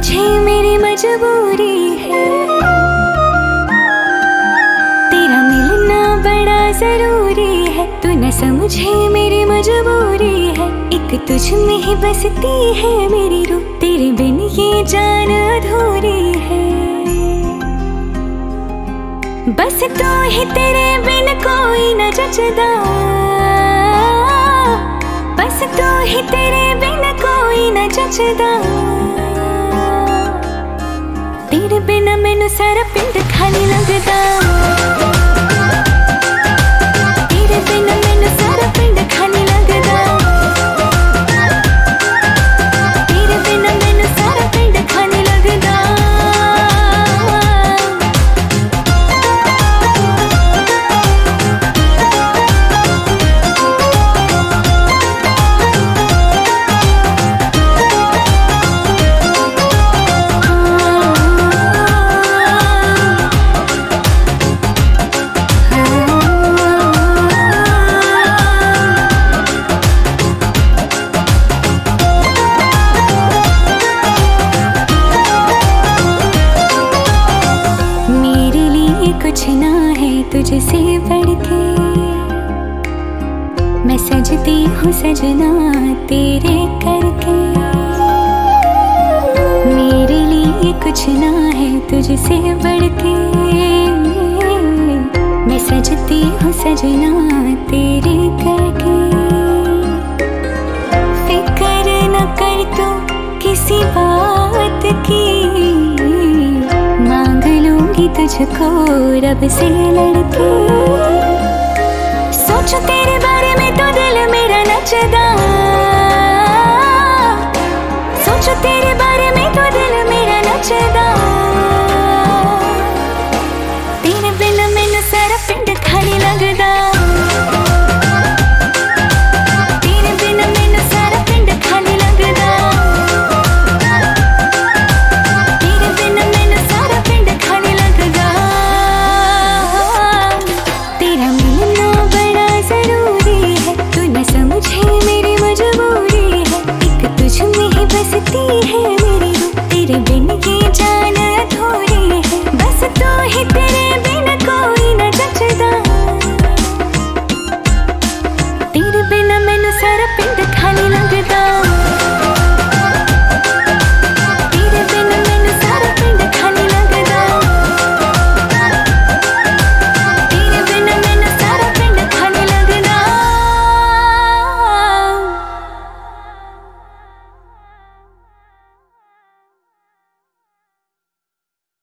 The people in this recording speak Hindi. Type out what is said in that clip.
समझे मेरी मजबूरी है, तेरा मिलना बड़ा जरूरी है। तू न समझे मेरी मजबूरी है, एक तुझ में ही बसती है मेरी रूह, तेरे बिन ये जान अधूरी है। बस तू ही, तेरे बिन कोई न जचदा, बस तू ही, तेरे बिन कोई न जचदा। तेरे बिना मैनू सारा पिंड खाली लगदा, तेरे बिना मैनू सारा पिंड खाली लगदा, तेरे बिना मैनू सारा पिंड खाली लगदा। कुछ ना है तुझसे बढ़ के, मैं सजती हूँ सजना तेरे करके। मेरे लिए कुछ ना है तुझसे बढ़ के, मैं सजती हूँ सजना तेरे करके। फिक्र न कर तू किसी बात की, मांग लूंगी तुझको रब से लड़के। सोचो तेरे बारे में तो दिल मेरा नचदा, सोचो तेरे बारे